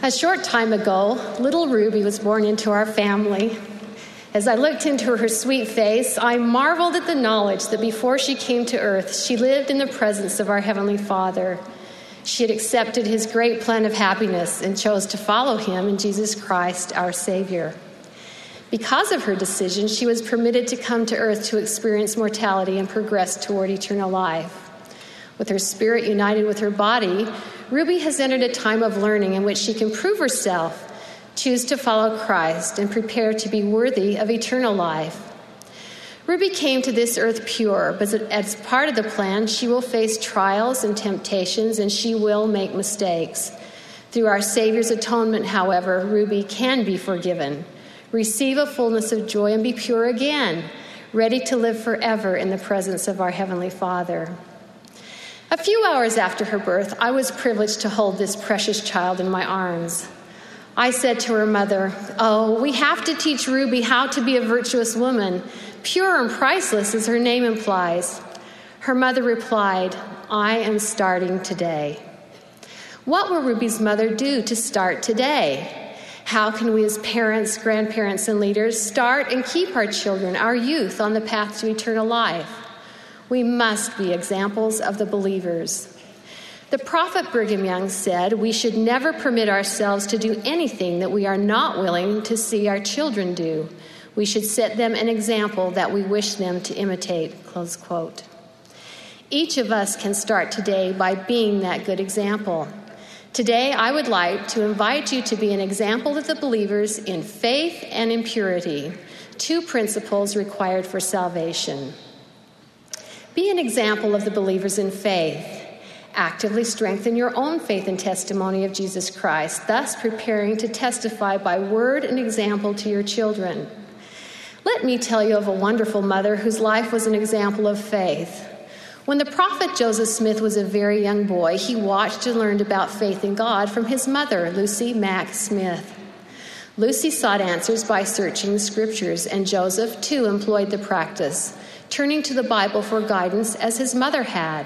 A short time ago, little Ruby was born into our family. As I looked into her sweet face, I marveled at the knowledge that before she came to earth, she lived in the presence of our Heavenly Father. She had accepted his great plan of happiness and chose to follow him in Jesus Christ, our Savior. Because of her decision, she was permitted to come to earth to experience mortality and progress toward eternal life. With her spirit united with her body, Ruby has entered a time of learning in which she can prove herself, choose to follow Christ, and prepare to be worthy of eternal life. Ruby came to this earth pure, but as part of the plan, she will face trials and temptations, and she will make mistakes. Through our Savior's atonement, however, Ruby can be forgiven, receive a fullness of joy, and be pure again, ready to live forever in the presence of our Heavenly Father. A few hours after her birth, I was privileged to hold this precious child in my arms. I said to her mother, "Oh, we have to teach Ruby how to be a virtuous woman, pure and priceless as her name implies." Her mother replied, "I am starting today." What will Ruby's mother do to start today? How can we as parents, grandparents, and leaders start and keep our children, our youth, on the path to eternal life? We must be examples of the believers. The prophet Brigham Young said, "We should never permit ourselves to do anything that we are not willing to see our children do. We should set them an example that we wish them to imitate." Close quote. Each of us can start today by being that good example. Today, I would like to invite you to be an example of the believers in faith and in purity, two principles required for salvation. Be an example of the believers in faith. Actively strengthen your own faith and testimony of Jesus Christ, thus preparing to testify by word and example to your children. Let me tell you of a wonderful mother whose life was an example of faith. When the prophet Joseph Smith was a very young boy, he watched and learned about faith in God from his mother, Lucy Mack Smith. Lucy sought answers by searching the scriptures, and Joseph, too, employed the practice, turning to the Bible for guidance as his mother had.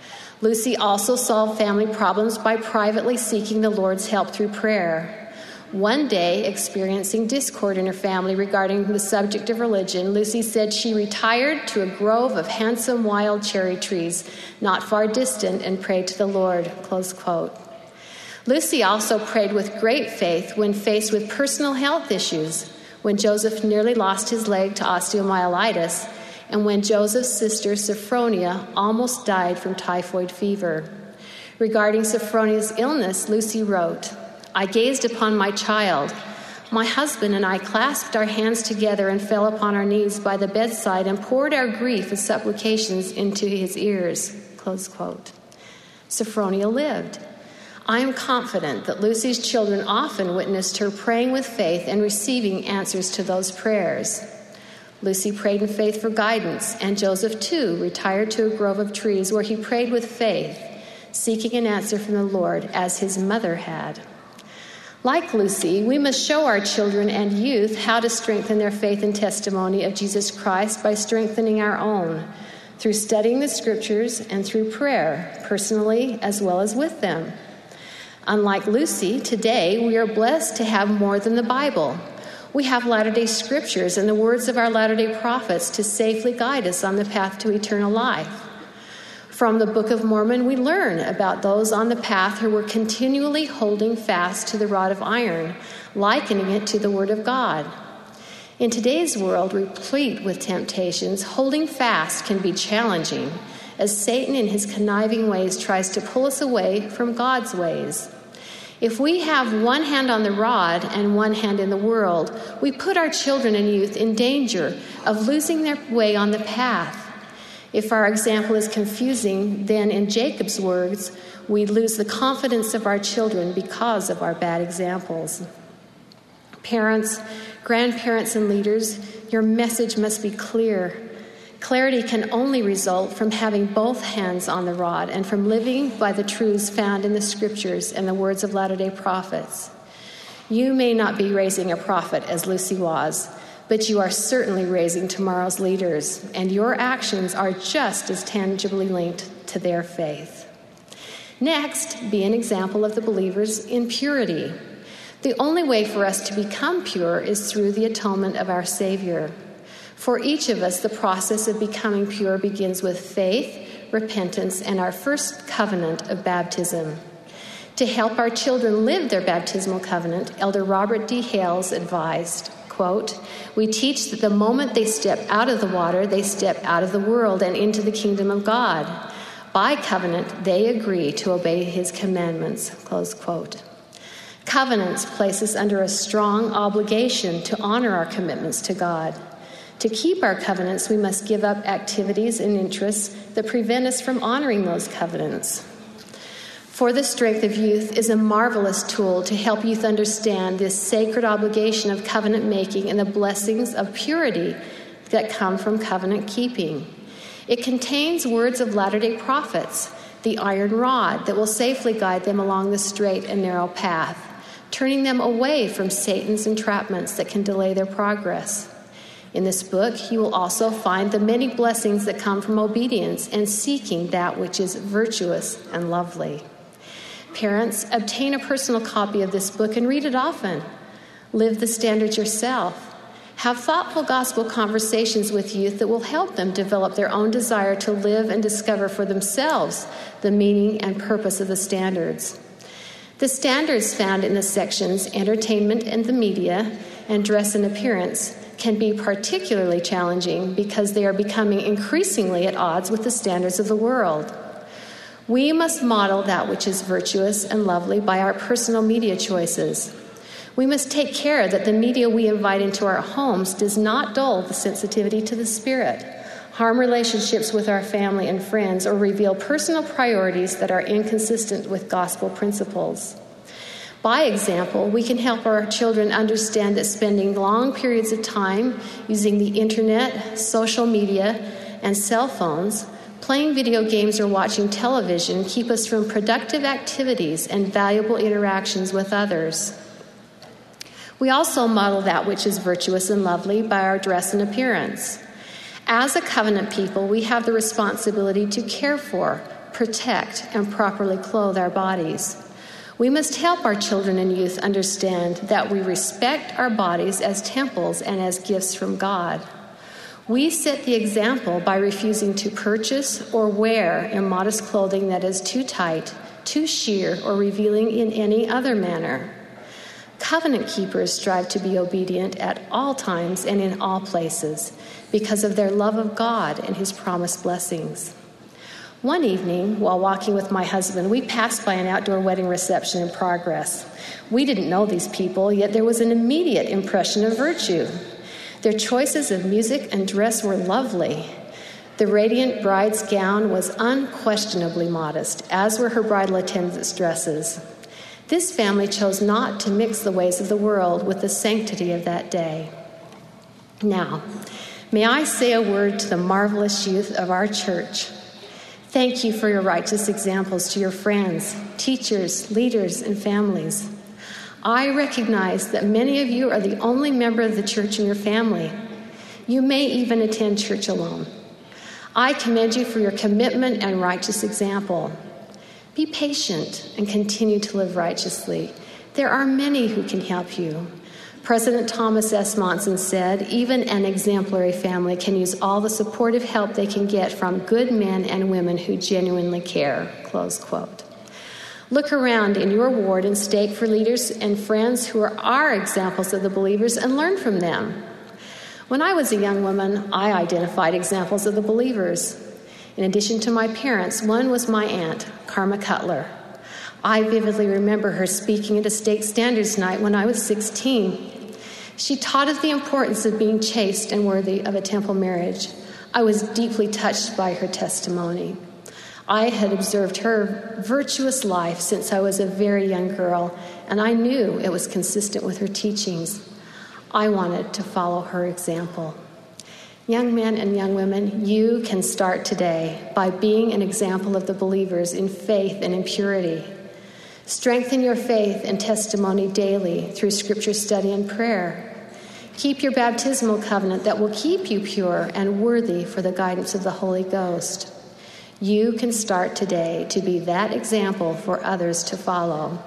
Lucy also solved family problems by privately seeking the Lord's help through prayer. One day, experiencing discord in her family regarding the subject of religion, Lucy said she retired to a grove of handsome wild cherry trees not far distant and prayed to the Lord. Close quote. Lucy also prayed with great faith when faced with personal health issues, when Joseph nearly lost his leg to osteomyelitis, and when Joseph's sister Sophronia almost died from typhoid fever. Regarding Sophronia's illness, Lucy wrote, "I gazed upon my child. My husband and I clasped our hands together and fell upon our knees by the bedside and poured our grief and supplications into his ears." Close quote. Sophronia lived. I am confident that Lucy's children often witnessed her praying with faith and receiving answers to those prayers. Lucy prayed in faith for guidance, and Joseph, too, retired to a grove of trees where he prayed with faith, seeking an answer from the Lord as his mother had. Like Lucy, we must show our children and youth how to strengthen their faith and testimony of Jesus Christ by strengthening our own, through studying the scriptures and through prayer, personally as well as with them. Unlike Lucy, today we are blessed to have more than the Bible. We have Latter-day Scriptures and the words of our Latter-day Prophets to safely guide us on the path to eternal life. From the Book of Mormon, we learn about those on the path who were continually holding fast to the rod of iron, likening it to the Word of God. In today's world, replete with temptations, holding fast can be challenging, as Satan in his conniving ways tries to pull us away from God's ways. If we have one hand on the rod and one hand in the world, we put our children and youth in danger of losing their way on the path. If our example is confusing, then in Jacob's words, we lose the confidence of our children because of our bad examples. Parents, grandparents, and leaders, your message must be clear. Clarity can only result from having both hands on the rod and from living by the truths found in the Scriptures and the words of Latter-day Prophets. You may not be raising a prophet as Lucy was, but you are certainly raising tomorrow's leaders, and your actions are just as tangibly linked to their faith. Next, be an example of the believers in purity. The only way for us to become pure is through the atonement of our Savior. For each of us, the process of becoming pure begins with faith, repentance, and our first covenant of baptism. To help our children live their baptismal covenant, Elder Robert D. Hales advised, quote, "We teach that the moment they step out of the water, they step out of the world and into the kingdom of God. By covenant, they agree to obey his commandments," close quote. Covenants place us under a strong obligation to honor our commitments to God. To keep our covenants, we must give up activities and interests that prevent us from honoring those covenants. For the Strength of Youth is a marvelous tool to help youth understand this sacred obligation of covenant making and the blessings of purity that come from covenant keeping. It contains words of Latter-day Prophets, the iron rod that will safely guide them along the straight and narrow path, turning them away from Satan's entrapments that can delay their progress. In this book, you will also find the many blessings that come from obedience and seeking that which is virtuous and lovely. Parents, obtain a personal copy of this book and read it often. Live the standards yourself. Have thoughtful gospel conversations with youth that will help them develop their own desire to live and discover for themselves the meaning and purpose of the standards. The standards found in the sections Entertainment and the Media and Dress and Appearance can be particularly challenging because they are becoming increasingly at odds with the standards of the world. We must model that which is virtuous and lovely by our personal media choices. We must take care that the media we invite into our homes does not dull the sensitivity to the Spirit, harm relationships with our family and friends, or reveal personal priorities that are inconsistent with gospel principles. By example, we can help our children understand that spending long periods of time using the internet, social media, and cell phones, playing video games, or watching television keep us from productive activities and valuable interactions with others. We also model that which is virtuous and lovely by our dress and appearance. As a covenant people, we have the responsibility to care for, protect, and properly clothe our bodies. We must help our children and youth understand that we respect our bodies as temples and as gifts from God. We set the example by refusing to purchase or wear immodest clothing that is too tight, too sheer, or revealing in any other manner. Covenant keepers strive to be obedient at all times and in all places because of their love of God and his promised blessings. One evening, while walking with my husband, we passed by an outdoor wedding reception in progress. We didn't know these people, yet there was an immediate impression of virtue. Their choices of music and dress were lovely. The radiant bride's gown was unquestionably modest, as were her bridal attendants' dresses. This family chose not to mix the ways of the world with the sanctity of that day. Now, may I say a word to the marvelous youth of our church. Thank you for your righteous examples to your friends, teachers, leaders, and families. I recognize that many of you are the only member of the church in your family. You may even attend church alone. I commend you for your commitment and righteous example. Be patient and continue to live righteously. There are many who can help you. President Thomas S. Monson said, "Even an exemplary family can use all the supportive help they can get from good men and women who genuinely care," close quote. Look around in your ward and stake for leaders and friends who are examples of the believers and learn from them. When I was a young woman, I identified examples of the believers. In addition to my parents, one was my aunt, Karma Cutler. I vividly remember her speaking at a stake standards night when I was 16. She taught us the importance of being chaste and worthy of a temple marriage. I was deeply touched by her testimony. I had observed her virtuous life since I was a very young girl, and I knew it was consistent with her teachings. I wanted to follow her example. Young men and young women, you can start today by being an example of the believers in faith and in purity. Strengthen your faith and testimony daily through scripture study and prayer. Keep your baptismal covenant that will keep you pure and worthy for the guidance of the Holy Ghost. You can start today to be that example for others to follow.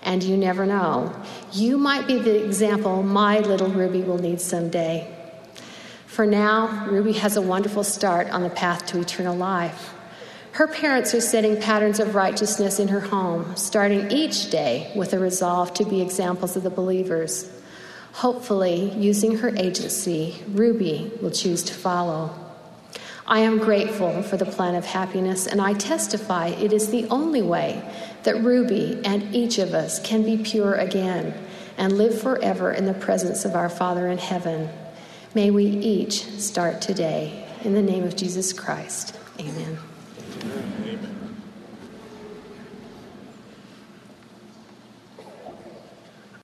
And you never know. You might be the example my little Ruby will need someday. For now, Ruby has a wonderful start on the path to eternal life. Her parents are setting patterns of righteousness in her home, starting each day with a resolve to be examples of the believers. Hopefully, using her agency, Ruby will choose to follow. I am grateful for the plan of happiness, and I testify it is the only way that Ruby and each of us can be pure again and live forever in the presence of our Father in heaven. May we each start today. In the name of Jesus Christ, amen.